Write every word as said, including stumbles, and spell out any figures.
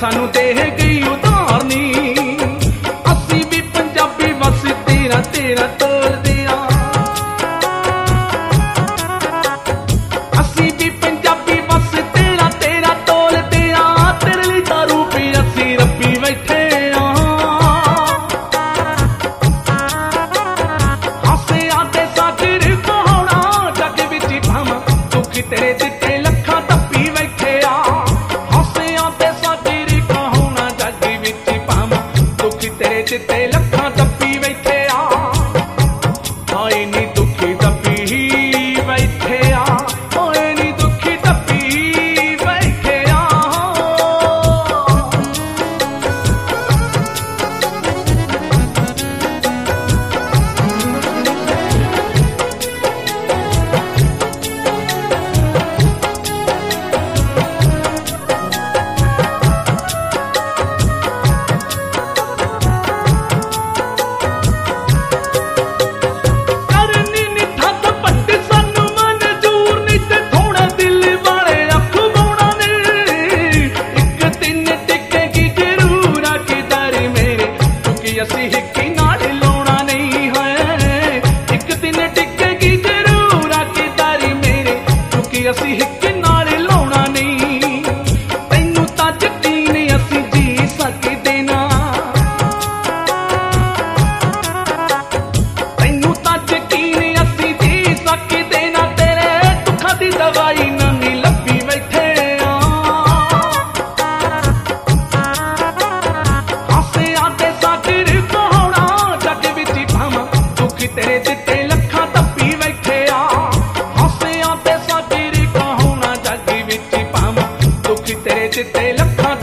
सानू दे गई उधारनी। असी भी पंजाबी बस तेरा तेरा तोलदे आ, असी भी पंजाबी बस तेरा तेरा तोलदे आ। तेरे लिए दारू पी असी रब्बी बैठे आ। हासे आते सागर कहोना जग विच भावां दुख तेरे दिते लखां तप्पी बैठे आ। हासे आते सागर कहोना जग विच भावां दुख तेरे दिते लखां तप्पी बैठे आ। हाय नी दुखी तप्पी बैठे आ, हाय नी दुखी तप्पी बैठे आ। करनी निठा तपट सानू मंजूर नी ते थोड़ा दिल वाले अखवाउणा ने। एक दिन टिकेगी जरूर किधर मेरे क्योंकि असी हिक्की नाल लाउणा नहीं है। एक दिन टिकेगी जरूर किधर मेरे क्योंकि असी हिक्की नाल लाउणा नहीं। तैनू तां यकीन असी जी सकदे ना, तैनू तां यकीन असी जी सकदे ना। तेरे दुखां दी दवाई नवीं लब्भी बैठे आ। हासे आते सागर कहोना जग विच भावां दुख तेरे दिते लखां तप्पी बैठे आ। हासे आते सागर कहोना जग विच भावां दुख तेरे दिते लखां